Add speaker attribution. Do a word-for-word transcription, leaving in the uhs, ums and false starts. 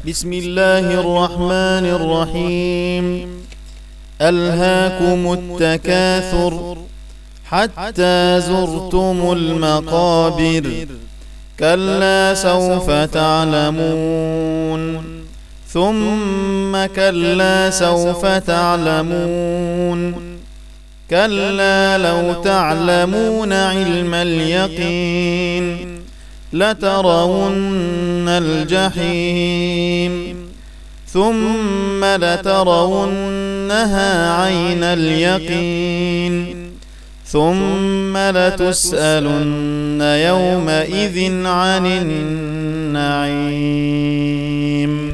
Speaker 1: بسم الله الرحمن الرحيم. ألهاكم التكاثر حتى زرتم المقابر، كلا سوف تعلمون ثم كلا سوف تعلمون، كلا لو تعلمون علم اليقين لترون الجحيم ثم لترونها عين اليقين ثم لتسألن يومئذ عن النعيم.